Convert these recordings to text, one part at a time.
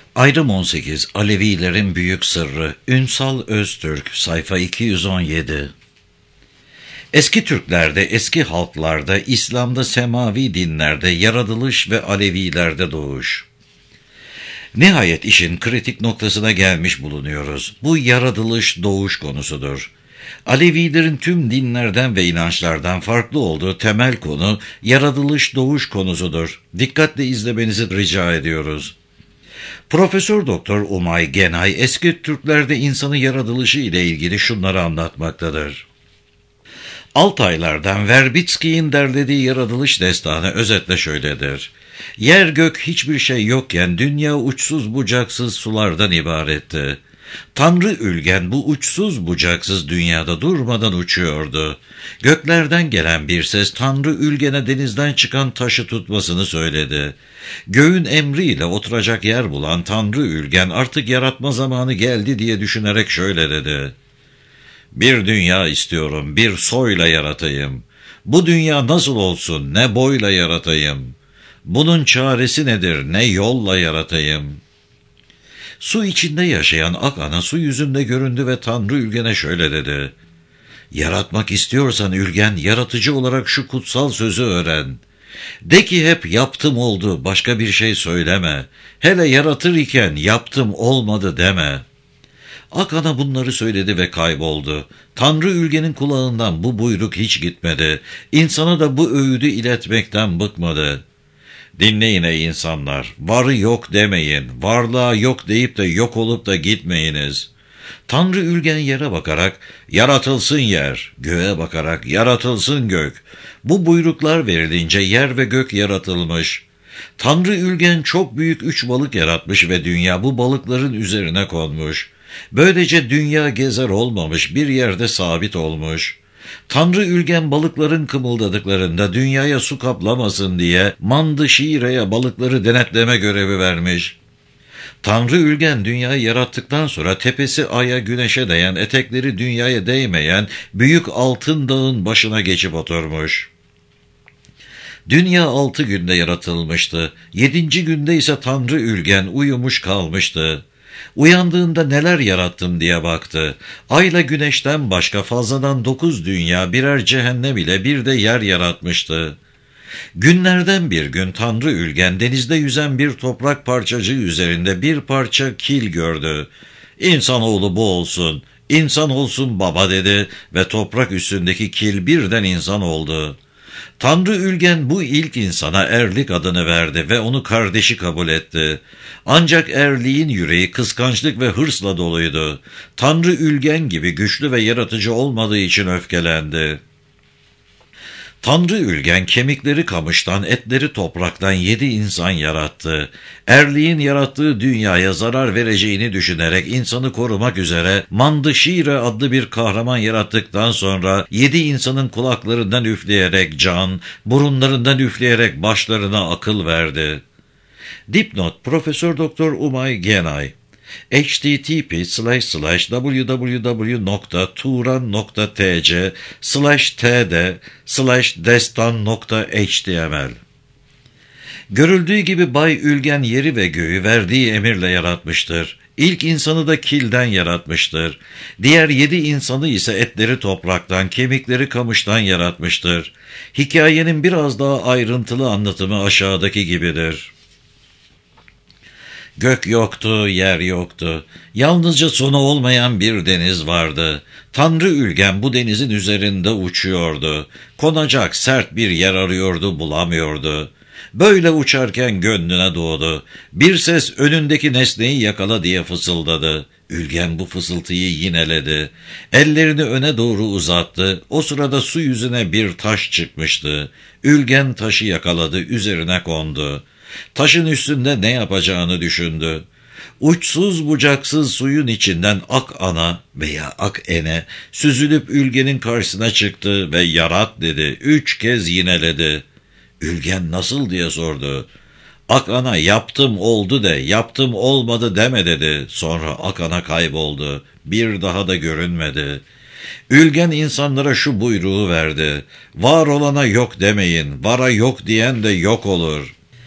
Ayrım 18 Alevilerin Büyük Sırrı Ünsal Öztürk sayfa 217. Eski Türklerde, eski halklarda, İslam'da, semavi dinlerde, yaratılış ve Alevilerde doğuş. Nihayet işin kritik noktasına gelmiş bulunuyoruz. Bu yaratılış doğuş konusudur. Alevilerin tüm dinlerden ve inançlardan farklı olduğu temel konu yaratılış doğuş konusudur. Dikkatle izlemenizi rica ediyoruz. Profesör Doktor Umay Genay eski Türklerde insanı yaratılışı ile ilgili şunları anlatmaktadır. Altaylardan Verbitski'nin derlediği yaratılış destanı özetle şöyledir. Yer gök hiçbir şey yokken dünya uçsuz bucaksız sulardan ibaretti. Tanrı Ülgen bu uçsuz bucaksız dünyada durmadan uçuyordu. Göklerden gelen bir ses Tanrı Ülgen'e denizden çıkan taşı tutmasını söyledi. Göğün emriyle oturacak yer bulan Tanrı Ülgen artık yaratma zamanı geldi diye düşünerek şöyle dedi. Bir dünya istiyorum, bir soyla yaratayım. Bu dünya nasıl olsun, ne boyla yaratayım. Bunun çaresi nedir, ne yolla yaratayım. Su içinde yaşayan ak ana su yüzünde göründü ve Tanrı Ülgen'e şöyle dedi. Yaratmak istiyorsan Ülgen, yaratıcı olarak şu kutsal sözü öğren. De ki hep yaptım oldu, başka bir şey söyleme. Hele yaratır iken yaptım olmadı deme. Ak ana bunları söyledi ve kayboldu. Tanrı Ülgen'in kulağından bu buyruk hiç gitmedi. İnsana da bu öğüdü iletmekten bıkmadı. Dinleyin ey insanlar, varı yok demeyin, varlığa yok deyip de yok olup da gitmeyiniz. Tanrı Ülgen yere bakarak, yaratılsın yer, göğe bakarak, yaratılsın gök. Bu buyruklar verilince yer ve gök yaratılmış. Tanrı Ülgen çok büyük 3 balık yaratmış ve dünya bu balıkların üzerine konmuş. Böylece dünya gezer olmamış, bir yerde sabit olmuş. Tanrı Ülgen balıkların kımıldadıklarında dünyaya su kaplamasın diye Mandışire'ye balıkları denetleme görevi vermiş. Tanrı Ülgen dünyayı yarattıktan sonra tepesi aya güneşe değen, etekleri dünyaya değmeyen büyük altın dağın başına geçip oturmuş. Dünya 6 günde yaratılmıştı. 7. günde ise Tanrı Ülgen uyumuş kalmıştı. Uyandığında neler yarattım diye baktı. Ayla güneşten başka fazladan 9 dünya, birer cehennem ile bir de yer yaratmıştı. Günlerden bir gün Tanrı Ülgen denizde yüzen bir toprak parçacığı üzerinde bir parça kil gördü. İnsanoğlu bu olsun, insan olsun baba dedi ve toprak üstündeki kil birden insan oldu. Tanrı Ülgen bu ilk insana Erlik adını verdi ve onu kardeşi kabul etti. Ancak Erlik'in yüreği kıskançlık ve hırsla doluydu. Tanrı Ülgen gibi güçlü ve yaratıcı olmadığı için öfkelendi. Tanrı Ülgen kemikleri kamıştan, etleri topraktan 7 insan yarattı. Erlik'in yarattığı dünyaya zarar vereceğini düşünerek insanı korumak üzere Mandışire adlı bir kahraman yarattıktan sonra 7 insanın kulaklarından üfleyerek can, burunlarından üfleyerek başlarına akıl verdi. Dipnot Profesör Doktor Umay Genay http://www.turan.tc/td/destan.html Görüldüğü gibi Bay Ülgen yeri ve göğü verdiği emirle yaratmıştır. İlk insanı da kilden yaratmıştır. Diğer 7 insanı ise etleri topraktan, kemikleri kamıştan yaratmıştır. Hikayenin biraz daha ayrıntılı anlatımı aşağıdaki gibidir. Gök yoktu, yer yoktu. Yalnızca sonu olmayan bir deniz vardı. Tanrı Ülgen bu denizin üzerinde uçuyordu. Konacak sert bir yer arıyordu, bulamıyordu. Böyle uçarken gönlüne doğdu. Bir ses önündeki nesneyi yakala diye fısıldadı. Ülgen bu fısıltıyı yineledi. Ellerini öne doğru uzattı. O sırada su yüzüne bir taş çıkmıştı. Ülgen taşı yakaladı, üzerine kondu. Taşın üstünde ne yapacağını düşündü. Uçsuz bucaksız suyun içinden ak ana veya ak ene süzülüp Ülgen'in karşısına çıktı ve yarat dedi. 3 kez yineledi. Ülgen nasıl diye sordu. Ak ana yaptım oldu de, yaptım olmadı deme dedi. Sonra ak ana kayboldu. Bir daha da görünmedi. Ülgen insanlara şu buyruğu verdi. Var olana yok demeyin, vara yok diyen de yok olur.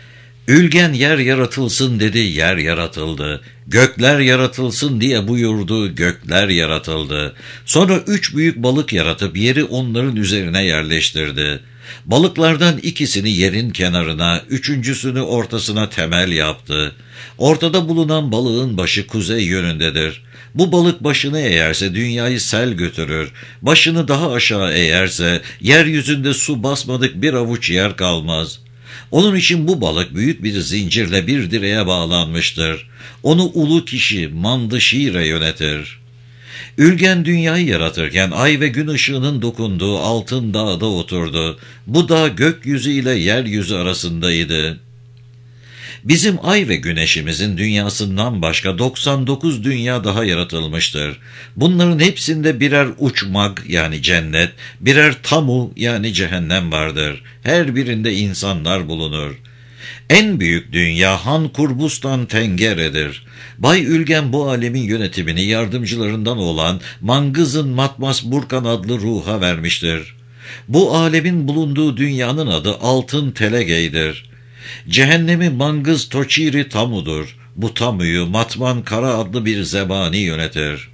Ülgen yer yaratılsın dedi, yer yaratıldı. Gökler yaratılsın diye buyurdu, gökler yaratıldı. Sonra 3 büyük balık yaratıp yeri onların üzerine yerleştirdi. Balıklardan ikisini yerin kenarına, üçüncüsünü ortasına temel yaptı. Ortada bulunan balığın başı kuzey yönündedir. Bu balık başını eğerse dünyayı sel götürür. Başını daha aşağı eğerse yeryüzünde su basmadık bir avuç yer kalmaz. Onun için bu balık büyük bir zincirle bir direğe bağlanmıştır. Onu ulu kişi Mandışire yönetir. Ülgen dünyayı yaratırken ay ve gün ışığının dokunduğu altın dağda oturdu. Bu dağ gökyüzü ile yeryüzü arasındaydı. Bizim ay ve güneşimizin dünyasından başka 99 dünya daha yaratılmıştır. Bunların hepsinde birer uçmak yani cennet, birer tamu yani cehennem vardır. Her birinde insanlar bulunur. En büyük dünya Han Kurbustan Tengere'dir. Bay Ülgen bu alemin yönetimini yardımcılarından olan Mangız'ın Matmas Burkan adlı ruha vermiştir. Bu alemin bulunduğu dünyanın adı Altın Telegey'dir. Cehennemi Mangız Toçiri Tamu'dur. Bu Tamu'yu Matman Kara adlı bir zebani yönetir.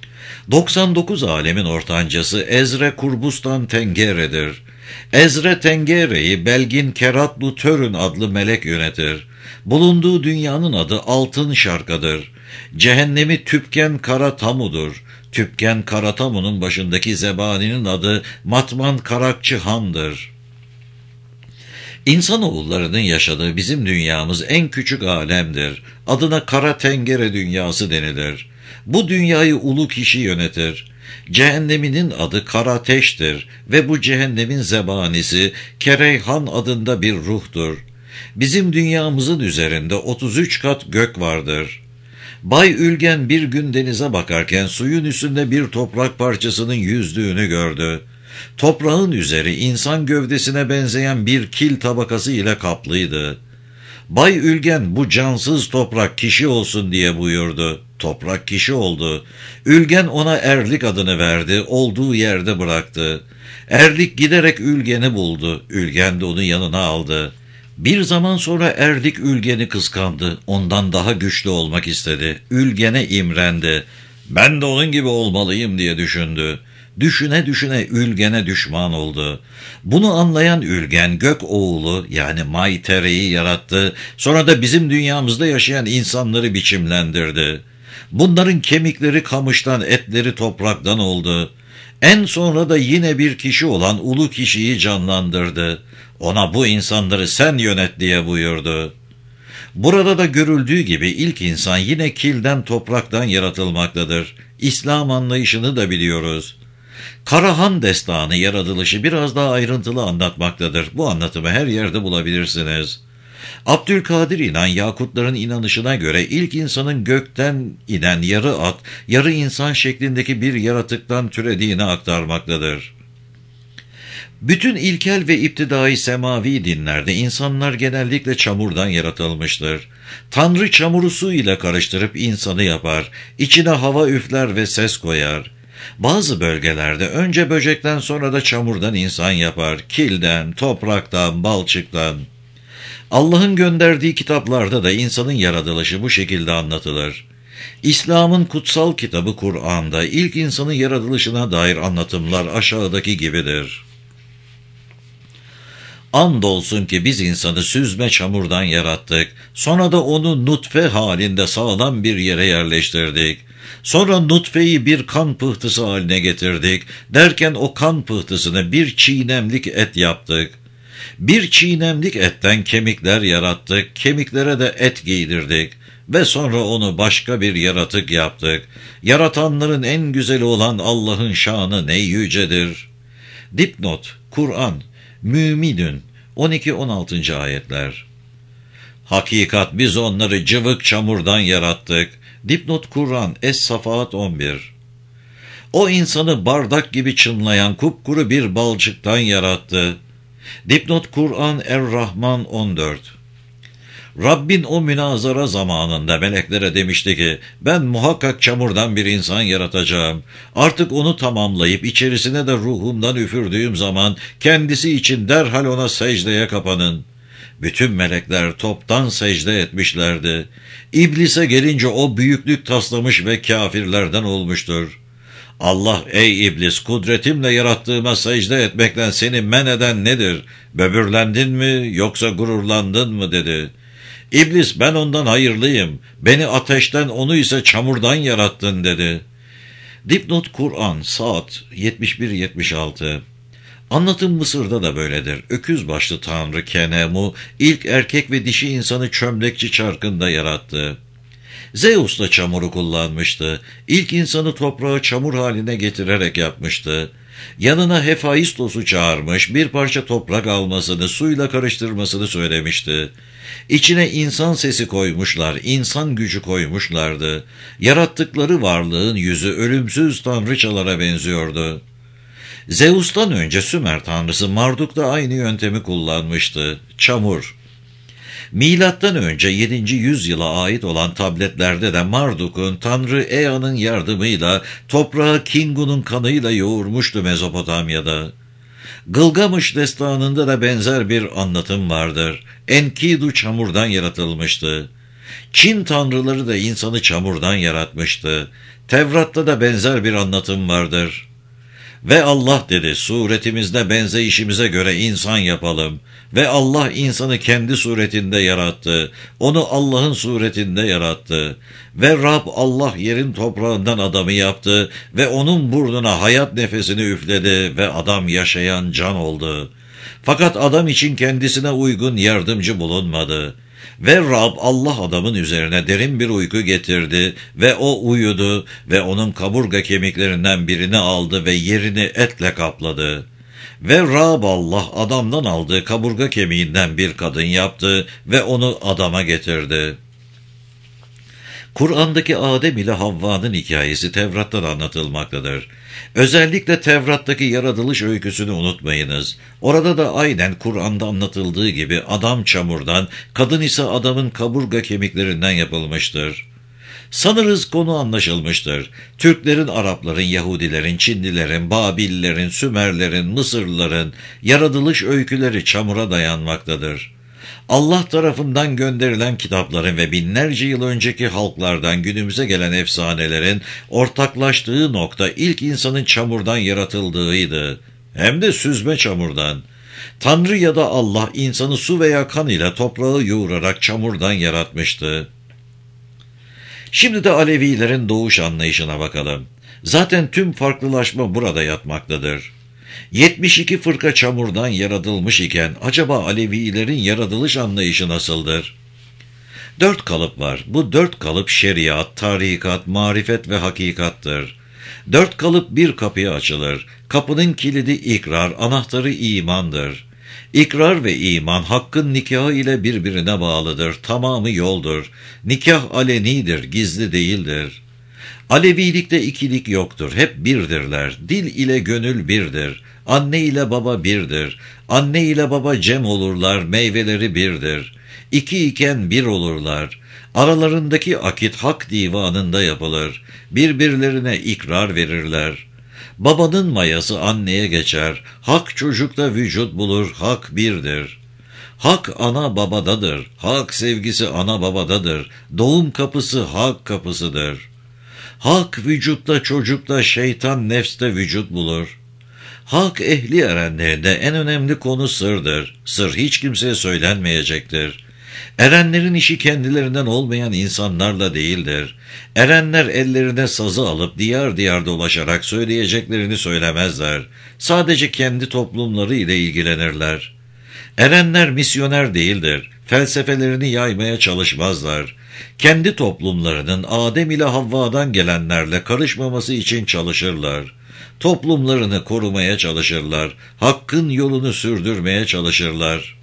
99 alemin ortancası Ezre Kurbustan Tengere'dir. Ezre Tengere'yi Belgin Keratlu Törün adlı melek yönetir. Bulunduğu dünyanın adı Altın Şarka'dır. Cehennemi Tüpken Kara Tamu'dur. Tüpken Kara Tamu'nun başındaki zebaninin adı Matman Karakçı Han'dır. İnsanoğullarının yaşadığı bizim dünyamız en küçük alemdir. Adına Kara Tengere dünyası denilir. Bu dünyayı ulu kişi yönetir. Cehenneminin adı Karateş'tir ve bu cehennemin zebanisi Kereyhan adında bir ruhtur. Bizim dünyamızın üzerinde 33 kat gök vardır. Bay Ülgen bir gün denize bakarken suyun üstünde bir toprak parçasının yüzdüğünü gördü. Toprağın üzeri insan gövdesine benzeyen bir kil tabakası ile kaplıydı. Bay Ülgen bu cansız toprak kişi olsun diye buyurdu. Toprak kişi oldu. Ülgen ona Erlik adını verdi, olduğu yerde bıraktı. Erlik giderek Ülgen'i buldu. Ülgen de onu yanına aldı. Bir zaman sonra Erlik Ülgen'i kıskandı. Ondan daha güçlü olmak istedi. Ülgen'e imrendi. Ben de onun gibi olmalıyım diye düşündü. Düşüne düşüne Ülgen'e düşman oldu. Bunu anlayan Ülgen gök oğulu yani Maytere'yi yarattı. Sonra da bizim dünyamızda yaşayan insanları biçimlendirdi. Bunların kemikleri kamıştan, etleri topraktan oldu. En sonra da yine bir kişi olan ulu kişiyi canlandırdı. Ona bu insanları sen yönet diye buyurdu. Burada da görüldüğü gibi ilk insan yine kilden topraktan yaratılmaktadır. İslam anlayışını da biliyoruz. Karahan destanı yaratılışı biraz daha ayrıntılı anlatmaktadır. Bu anlatımı her yerde bulabilirsiniz. Abdülkadir İnan Yakutların inanışına göre ilk insanın gökten inen yarı at, yarı insan şeklindeki bir yaratıktan türediğini aktarmaktadır. Bütün ilkel ve iptidai semavi dinlerde insanlar genellikle çamurdan yaratılmıştır. Tanrı çamuru su ile karıştırıp insanı yapar, içine hava üfler ve ses koyar. Bazı bölgelerde önce böcekten sonra da çamurdan insan yapar, kilden, topraktan, balçıktan. Allah'ın gönderdiği kitaplarda da insanın yaratılışı bu şekilde anlatılır. İslam'ın kutsal kitabı Kur'an'da ilk insanın yaratılışına dair anlatımlar aşağıdaki gibidir. Andolsun ki biz insanı süzme çamurdan yarattık. Sonra da onu nutfe halinde sağlam bir yere yerleştirdik. Sonra nutfeyi bir kan pıhtısı haline getirdik. Derken o kan pıhtısını bir çiğnemlik et yaptık. Bir çiğnemlik etten kemikler yarattık. Kemiklere de et giydirdik. Ve sonra onu başka bir yaratık yaptık. Yaratanların en güzeli olan Allah'ın şanı ne yücedir. Dipnot, Kur'an, Müminün 12-16. ayetler. Hakikat biz onları cıvık çamurdan yarattık. Dipnot Kur'an Es-Safahat 11. O insanı bardak gibi çınlayan kupkuru bir balçıktan yarattı. Dipnot Kur'an Er-Rahman 14. Rabbin o münazara zamanında meleklere demişti ki, ben muhakkak çamurdan bir insan yaratacağım. Artık onu tamamlayıp içerisine de ruhumdan üfürdüğüm zaman kendisi için derhal ona secdeye kapanın. Bütün melekler toptan secde etmişlerdi. İblise gelince o büyüklük taslamış ve kâfirlerden olmuştur. Allah, ey iblis, kudretimle yarattığıma secde etmekten seni men eden nedir? Böbürlendin mi yoksa gururlandın mı dedi. İblis, ben ondan hayırlıyım. Beni ateşten, onu ise çamurdan yarattın dedi. Dipnot Kur'an, Saat 71-76. Anlatım Mısır'da da böyledir. Öküz başlı tanrı Kenemu, ilk erkek ve dişi insanı çömlekçi çarkında yarattı. Zeus da çamuru kullanmıştı. İlk insanı toprağı çamur haline getirerek yapmıştı. Yanına Hefaistos'u çağırmış, bir parça toprak almasını, suyla karıştırmasını söylemişti. İçine insan sesi koymuşlar, insan gücü koymuşlardı. Yarattıkları varlığın yüzü ölümsüz tanrıçalara benziyordu. Zeus'tan önce Sümer tanrısı Marduk da aynı yöntemi kullanmıştı. Çamur. Milattan önce 7. yüzyıla ait olan tabletlerde de Marduk'un tanrı Ea'nın yardımıyla toprağı Kingu'nun kanıyla yoğurmuştu Mezopotamya'da. Gılgamış destanında da benzer bir anlatım vardır. Enkidu çamurdan yaratılmıştı. Çin tanrıları da insanı çamurdan yaratmıştı. Tevrat'ta da benzer bir anlatım vardır. Ve Allah dedi, suretimizde benzeyişimize göre insan yapalım. Ve Allah insanı kendi suretinde yarattı. Onu Allah'ın suretinde yarattı. Ve Rab Allah yerin toprağından adamı yaptı ve onun burnuna hayat nefesini üfledi ve adam yaşayan can oldu. Fakat adam için kendisine uygun yardımcı bulunmadı. Ve Rab Allah adamın üzerine derin bir uyku getirdi ve o uyudu ve onun kaburga kemiklerinden birini aldı ve yerini etle kapladı. Ve Rab Allah adamdan aldığı kaburga kemiğinden bir kadın yaptı ve onu adama getirdi. Kur'an'daki Adem ile Havva'nın hikayesi Tevrat'ta da anlatılmaktadır. Özellikle Tevrat'taki yaratılış öyküsünü unutmayınız. Orada da aynen Kur'an'da anlatıldığı gibi adam çamurdan, kadın ise adamın kaburga kemiklerinden yapılmıştır. Sanırız konu anlaşılmıştır. Türklerin, Arapların, Yahudilerin, Çinlilerin, Babillerin, Sümerlerin, Mısırlıların yaratılış öyküleri çamura dayanmaktadır. Allah tarafından gönderilen kitapların ve binlerce yıl önceki halklardan günümüze gelen efsanelerin ortaklaştığı nokta ilk insanın çamurdan yaratıldığıydı. Hem de süzme çamurdan. Tanrı ya da Allah insanı su veya kan ile toprağı yoğurarak çamurdan yaratmıştı. Şimdi de Alevilerin doğuş anlayışına bakalım. Zaten tüm farklılaşma burada yatmaktadır. 72 fırka çamurdan yaratılmış iken acaba Alevilerin yaratılış anlayışı nasıldır? 4 kalıp var. Bu 4 kalıp şeriat, tarikat, marifet ve hakikattır. 4 kalıp bir kapıya açılır. Kapının kilidi ikrar, anahtarı imandır. İkrar ve iman hakkın nikahı ile birbirine bağlıdır. Tamamı yoldur. Nikah alenidir, gizli değildir. Alevilikte ikilik yoktur. Hep birdirler. Dil ile gönül birdir. Anne ile baba birdir. Anne ile baba cem olurlar. Meyveleri birdir. İki iken bir olurlar. Aralarındaki akit hak divanında yapılır. Birbirlerine ikrar verirler. Babanın mayası anneye geçer. Hak çocukta vücut bulur. Hak birdir. Hak ana babadadır. Hak sevgisi ana babadadır. Doğum kapısı hak kapısıdır. Hak vücutta, çocukta, şeytan nefste vücut bulur. Hak ehli erenlerinde en önemli konu sırdır. Sır hiç kimseye söylenmeyecektir. Erenlerin işi kendilerinden olmayan insanlarla değildir. Erenler ellerine sazı alıp diyar diyar dolaşarak söyleyeceklerini söylemezler. Sadece kendi toplumları ile ilgilenirler. Erenler misyoner değildir. Felsefelerini yaymaya çalışmazlar. Kendi toplumlarının Adem ile Havva'dan gelenlerle karışmaması için çalışırlar. Toplumlarını korumaya çalışırlar. Hakkın yolunu sürdürmeye çalışırlar.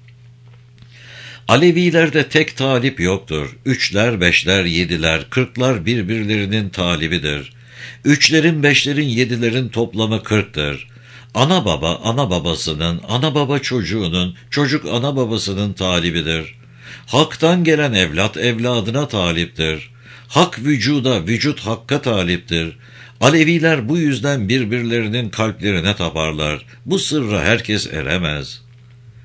Alevilerde tek talip yoktur. 3'ler, 5'ler, 7'ler, 40'lar birbirlerinin talibidir. 3'lerin, 5'lerin, 7'lerin toplamı 40'tır. Ana baba, ana babasının, ana baba çocuğunun, çocuk ana babasının talibidir. Hak'tan gelen evlat, evladına taliptir. Hak vücuda, vücut hakka taliptir. Aleviler bu yüzden birbirlerinin kalplerine taparlar. Bu sırra herkes eremez.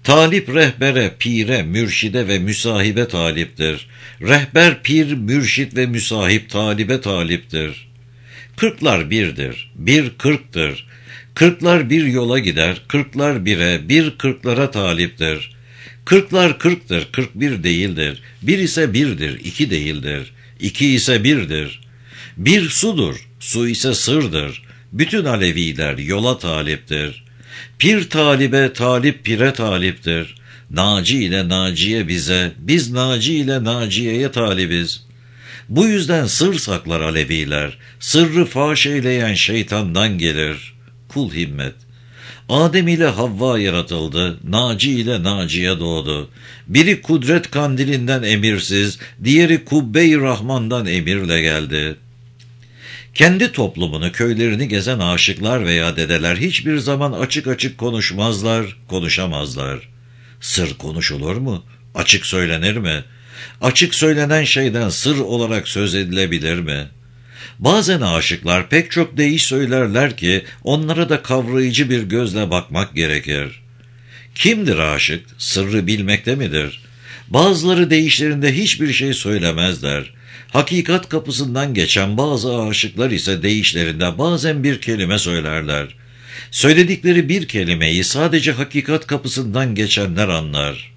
Talip rehbere, pire, mürşide ve müsahibe taliptir. Rehber, pir, mürşit ve müsahip talibe taliptir. Kırklar birdir, bir kırktır. Kırklar bir yola gider, kırklar bire, bir kırklara taliptir. Kırklar kırktır, 41 değildir. Bir ise birdir, iki değildir. İki ise birdir. Bir sudur, su ise sırdır. Bütün Aleviler yola taliptir. Pir talibe, talip pire taliptir. Naci ile Naciye bize, biz Naci ile Naciye'ye talibiz. Bu yüzden sır saklar Aleviler, sırrı faş eyleyen şeytandan gelir. Kul himmet. Adem ile Havva yaratıldı, Naci ile Naciye doğdu. Biri kudret kandilinden emirsiz, diğeri Kubbe-i Rahman'dan emirle geldi. Kendi toplumunu, köylerini gezen aşıklar veya dedeler hiçbir zaman açık açık konuşmazlar, konuşamazlar. Sır konuşulur mu? Açık söylenir mi? Açık söylenen şeyden sır olarak söz edilebilir mi? Bazen aşıklar pek çok deyiş söylerler ki onlara da kavrayıcı bir gözle bakmak gerekir. Kimdir aşık? Sırrı bilmekte midir? Bazıları deyişlerinde hiçbir şey söylemezler. Hakikat kapısından geçen bazı aşıklar ise deyişlerinde bazen bir kelime söylerler. Söyledikleri bir kelimeyi sadece hakikat kapısından geçenler anlar.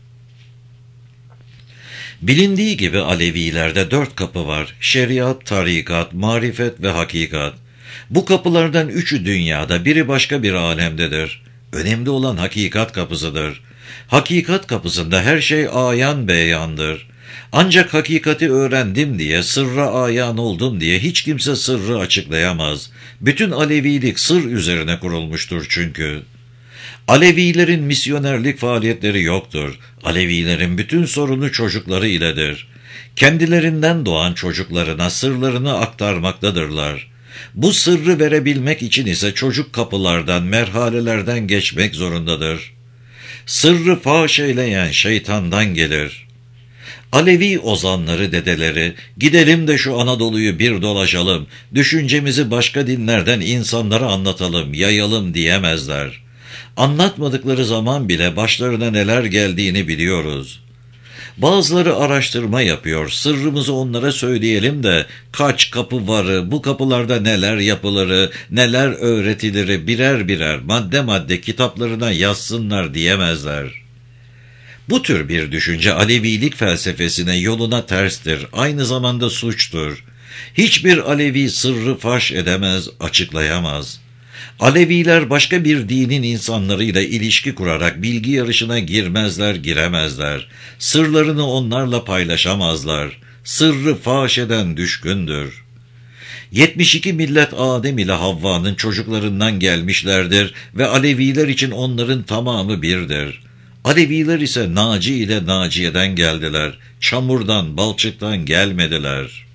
Bilindiği gibi Alevilerde 4 kapı var: şeriat, tarikat, marifet ve hakikat. Bu kapılardan 3'ü dünyada, biri başka bir alemdedir. Önemli olan hakikat kapısıdır. Hakikat kapısında her şey ayan beyandır. Ancak hakikati öğrendim diye, sırra ayan oldum diye hiç kimse sırrı açıklayamaz. Bütün Alevilik sır üzerine kurulmuştur çünkü. Alevilerin misyonerlik faaliyetleri yoktur. Alevilerin bütün sorunu çocukları iledir. Kendilerinden doğan çocuklarına sırlarını aktarmaktadırlar. Bu sırrı verebilmek için ise çocuk kapılardan, merhalelerden geçmek zorundadır. Sırrı faş eyleyen şeytandan gelir. Alevi ozanları, dedeleri, gidelim de şu Anadolu'yu bir dolaşalım, düşüncemizi başka dinlerden insanlara anlatalım, yayalım diyemezler. Anlatmadıkları zaman bile başlarına neler geldiğini biliyoruz. Bazıları araştırma yapıyor, sırrımızı onlara söyleyelim de kaç kapı varı, bu kapılarda neler yapılırı, neler öğretileri birer birer madde madde kitaplarına yazsınlar diyemezler. Bu tür bir düşünce Alevilik felsefesine, yoluna terstir, aynı zamanda suçtur. Hiçbir Alevi sırrı faş edemez, açıklayamaz. Aleviler başka bir dinin insanlarıyla ilişki kurarak bilgi yarışına girmezler, giremezler. Sırlarını onlarla paylaşamazlar. Sırrı faş eden düşkündür. 72 millet Adem ile Havva'nın çocuklarından gelmişlerdir ve Aleviler için onların tamamı birdir. Aleviler ise Naci ile Naciye'den geldiler. Çamurdan, balçıktan gelmediler.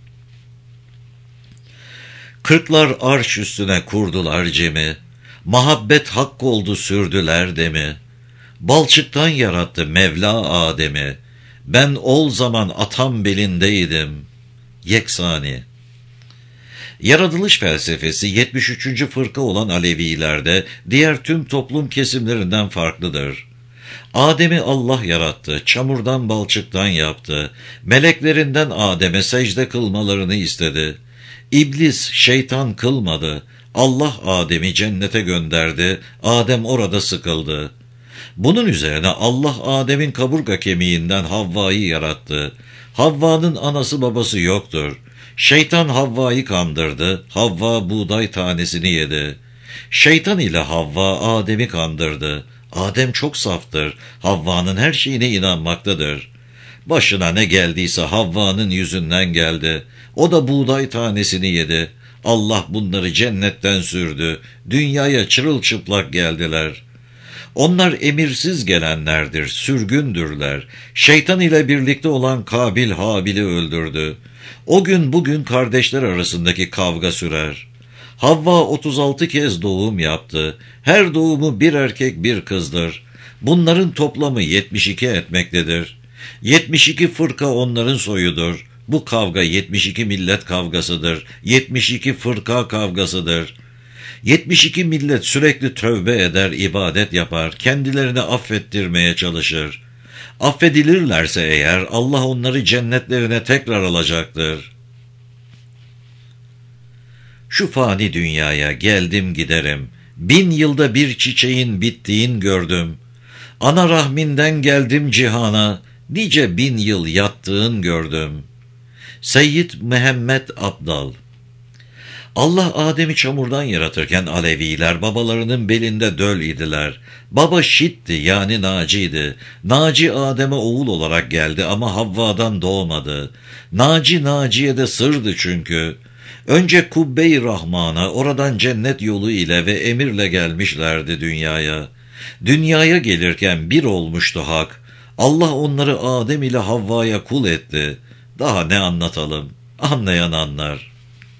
Kırklar arş üstüne kurdular cemi, muhabbet hak oldu sürdüler demi. Balçıktan yarattı Mevla Adem'i, ben ol zaman atam belindeydim. Yeksani. Yaratılış felsefesi 73. fırka olan Alevilerde diğer tüm toplum kesimlerinden farklıdır. Adem'i Allah yarattı, çamurdan balçıktan yaptı, meleklerinden Adem'e secde kılmalarını istedi. İblis, şeytan kılmadı. Allah Adem'i cennete gönderdi. Adem orada sıkıldı. Bunun üzerine Allah Adem'in kaburga kemiğinden Havva'yı yarattı. Havva'nın anası babası yoktur. Şeytan Havva'yı kandırdı. Havva buğday tanesini yedi. Şeytan ile Havva Adem'i kandırdı. Adem çok saftır. Havva'nın her şeyine inanmaktadır. Başına ne geldiyse Havva'nın yüzünden geldi. O da buğday tanesini yedi. Allah bunları cennetten sürdü. Dünyaya çırılçıplak geldiler. Onlar emirsiz gelenlerdir, sürgündürler. Şeytan ile birlikte olan Kabil Habil'i öldürdü. O gün bugün kardeşler arasındaki kavga sürer. Havva 36 kez doğum yaptı. Her doğumu bir erkek bir kızdır. Bunların toplamı 72 etmektedir. 72 fırka onların soyudur. Bu kavga 72 millet kavgasıdır. 72 fırka kavgasıdır. 72 millet sürekli tövbe eder, ibadet yapar, kendilerini affettirmeye çalışır. Affedilirlerse eğer Allah onları cennetlerine tekrar alacaktır. Şu fani dünyaya geldim giderim. 1000 yılda bir çiçeğin bittiğin gördüm. Ana rahminden geldim cihana, nice 1000 yıl yattığın gördüm. Seyyid Mehmet Abdal. Allah Adem'i çamurdan yaratırken Aleviler babalarının belinde döl idiler. Baba Şit'ti, yani Naci'ydi. Naci Adem'e oğul olarak geldi ama Havva'dan doğmadı. Naciye de sırdı çünkü. Önce Kubbe-i Rahman'a, oradan cennet yolu ile ve emirle gelmişlerdi dünyaya. Dünyaya gelirken bir olmuştu hak. Allah onları Adem ile Havva'ya kul etti. Daha ne anlatalım? Anlayan anlar.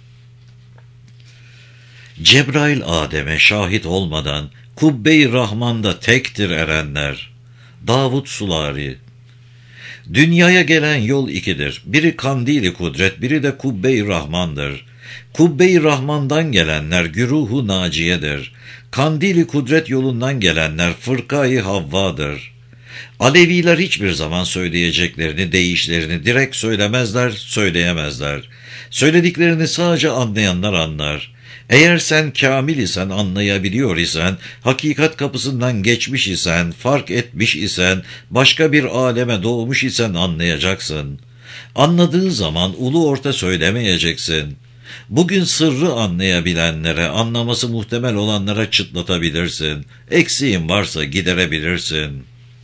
Cebrail Adem'e şahit olmadan Kubbe-i Rahman'da tektir erenler. Davud Sulari. Dünyaya gelen yol ikidir. Biri Kandili Kudret, biri de Kubbe-i Rahman'dır. Kubbe-i Rahman'dan gelenler Güruh-u Naciye'dir. Kandili Kudret yolundan gelenler Fırka-i Havva'dır. Aleviler hiçbir zaman söyleyeceklerini, deyişlerini direkt söylemezler, söyleyemezler. Söylediklerini sadece anlayanlar anlar. Eğer sen kamil isen, anlayabiliyor isen, hakikat kapısından geçmiş isen, fark etmiş isen, başka bir aleme doğmuş isen anlayacaksın. Anladığın zaman ulu orta söylemeyeceksin. Bugün sırrı anlayabilenlere, anlaması muhtemel olanlara çıtlatabilirsin. Eksiğin varsa giderebilirsin.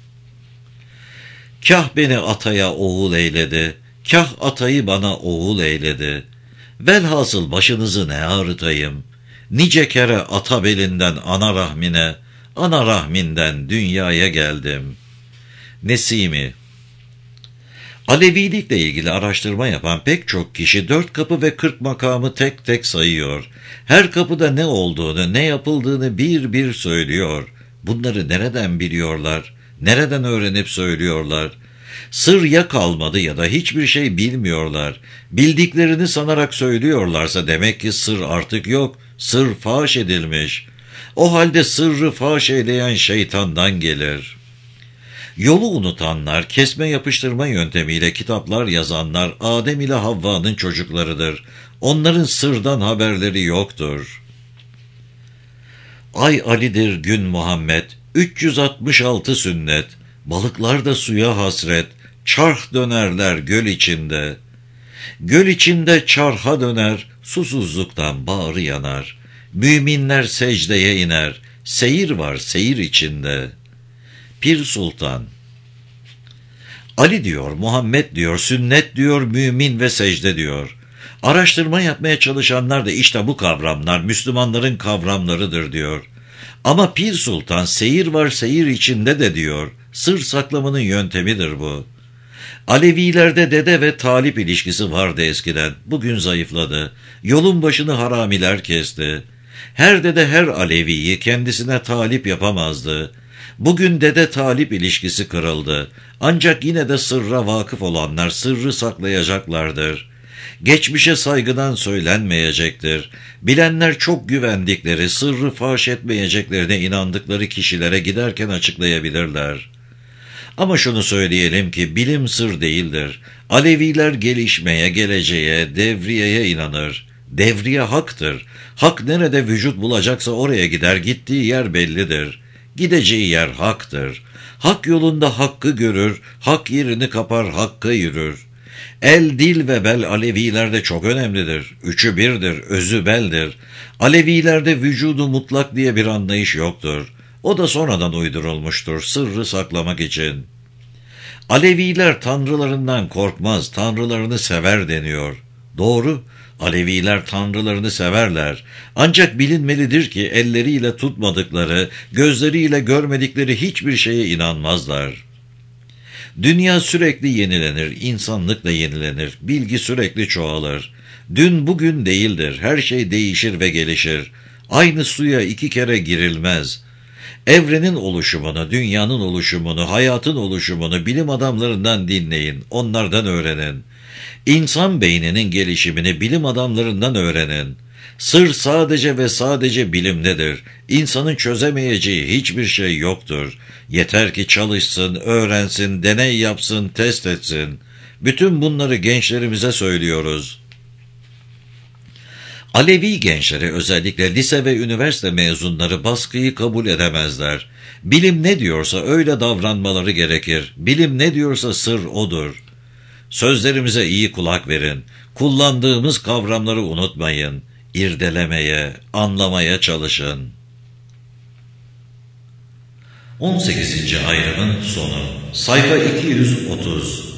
Kah beni ataya oğul eyledi, kah atayı bana oğul eyledi. Velhasıl başınızı ne ağrıtayım? Nice kere ata belinden ana rahmine, ana rahminden dünyaya geldim. Nesimi. Alevilikle ilgili araştırma yapan pek çok kişi 4 kapı ve 40 makamı tek tek sayıyor. Her kapıda ne olduğunu, ne yapıldığını bir bir söylüyor. Bunları nereden biliyorlar? Nereden öğrenip söylüyorlar? Sır ya kalmadı ya da hiçbir şey bilmiyorlar. Bildiklerini sanarak söylüyorlarsa demek ki sır artık yok. Sır faş edilmiş. O halde sırrı faş eyleyen şeytandan gelir. Yolu unutanlar, kesme yapıştırma yöntemiyle kitaplar yazanlar Adem ile Havva'nın çocuklarıdır. Onların sırdan haberleri yoktur. Ay Ali'dir gün Muhammed, 366 sünnet, balıklar da suya hasret, çarh dönerler göl içinde. Göl içinde çarha döner, susuzluktan bağrı yanar. Müminler secdeye iner, seyir var seyir içinde. Pir Sultan. Ali diyor, Muhammed diyor, sünnet diyor, mümin ve secde diyor. Araştırma yapmaya çalışanlar da işte bu kavramlar Müslümanların kavramlarıdır diyor. Ama Pir Sultan seyir var seyir içinde de diyor. Sır saklamanın yöntemidir bu. Alevilerde dede ve talip ilişkisi vardı eskiden. Bugün zayıfladı. Yolun başını haramiler kesti. Her dede her Aleviyi kendisine talip yapamazdı. Bugün dede talip ilişkisi kırıldı. Ancak yine de sırra vakıf olanlar sırrı saklayacaklardır. Geçmişe saygıdan söylenmeyecektir. Bilenler çok güvendikleri, sırrı faş etmeyeceklerine inandıkları kişilere giderken açıklayabilirler. Ama şunu söyleyelim ki bilim sır değildir. Aleviler gelişmeye, geleceğe, devriyeye inanır. Devriye haktır. Hak nerede vücut bulacaksa oraya gider, gittiği yer bellidir. Gideceği yer haktır. Hak yolunda hakkı görür, hak yerini kapar, hakka yürür. El, dil ve bel Alevilerde çok önemlidir. Üçü birdir, özü beldir. Alevilerde vücudu mutlak diye bir anlayış yoktur. O da sonradan uydurulmuştur, sırrı saklamak için. Aleviler tanrılarından korkmaz, tanrılarını sever deniyor. Doğru, Aleviler tanrılarını severler. Ancak bilinmelidir ki elleriyle tutmadıkları, gözleriyle görmedikleri hiçbir şeye inanmazlar. Dünya sürekli yenilenir, insanlık da yenilenir, bilgi sürekli çoğalır. Dün bugün değildir, her şey değişir ve gelişir. Aynı suya 2 kere girilmez. Evrenin oluşumunu, dünyanın oluşumunu, hayatın oluşumunu bilim adamlarından dinleyin, onlardan öğrenin. İnsan beyninin gelişimini bilim adamlarından öğrenin. Sır sadece ve sadece bilimdedir. İnsanın çözemeyeceği hiçbir şey yoktur. Yeter ki çalışsın, öğrensin, deney yapsın, test etsin. Bütün bunları gençlerimize söylüyoruz. Alevi gençleri, özellikle lise ve üniversite mezunları, baskıyı kabul edemezler. Bilim ne diyorsa öyle davranmaları gerekir. Bilim ne diyorsa sır odur. Sözlerimize iyi kulak verin. Kullandığımız kavramları unutmayın. İrdelemeye, anlamaya çalışın. 18. ayrımın sonu. Sayfa 230.